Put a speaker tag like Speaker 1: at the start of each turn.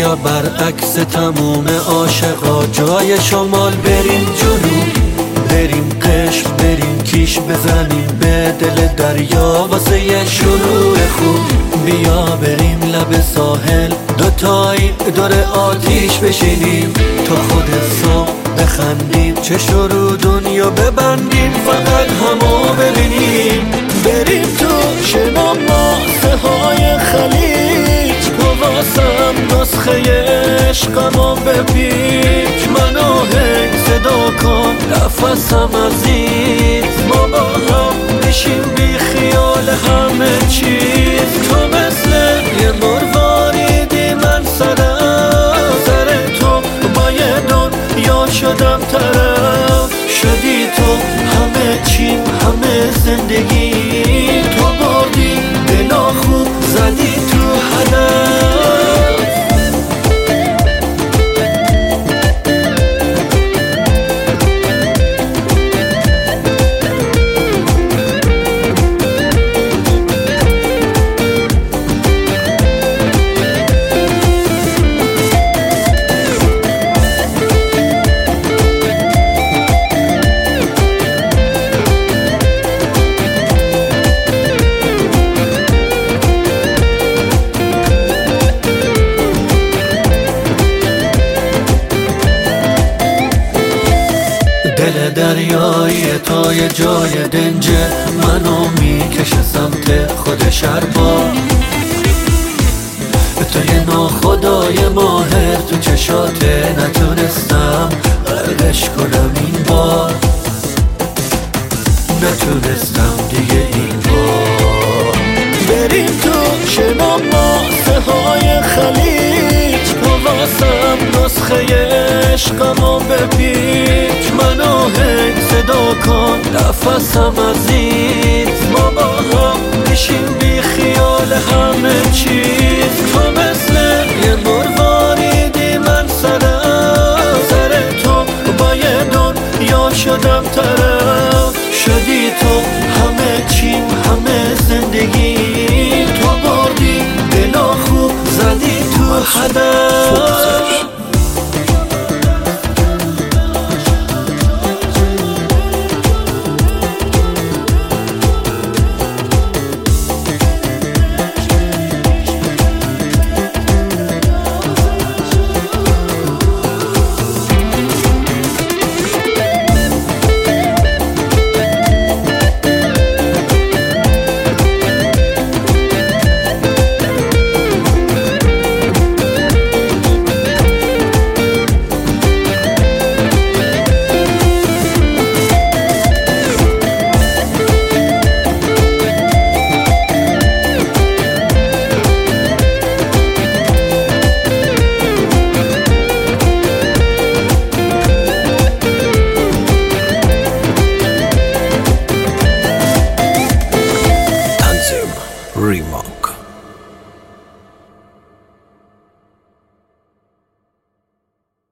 Speaker 1: بیا برعکس تموم عاشقا جای شمال بریم جنوب، بریم قشم، بریم کیش بزنیم به دل دریا واسه یه شروع خوب. بیا بریم لب ساحل دوتایی دور آتیش بشینیم، تا خود صبح بخندیم، چشم رو دنیا ببندیم، فقط همو ببینیم. بریم تو شنا ماسه های خلیج، تو واسم نسخه عشقمو بپیچ، منو هی صدا کن نفسم عزیز، ما با هم میشیم بی خیال همه چیز. تو مثل یه مرواریدی من سرم، سر تو با یه دنیا شدم طرف، شدی تو همه چیم همه زندگی، تو بردی بلا خوب زدی تو هدف. دل دریایی تا یه جای دنجه، منو میکشه سمت خود شربا، تو یه ناخدای ماهر تو چشاته، نتونستم غرقش کنم این بار، نتونستم دیگه این بار. بریم تو شنا ماسه های خلیج، تو واسم نسخه عشقمو بپیچ، منو هی صدا کن نفسم عزیز، ما با هم میشیم بی خیال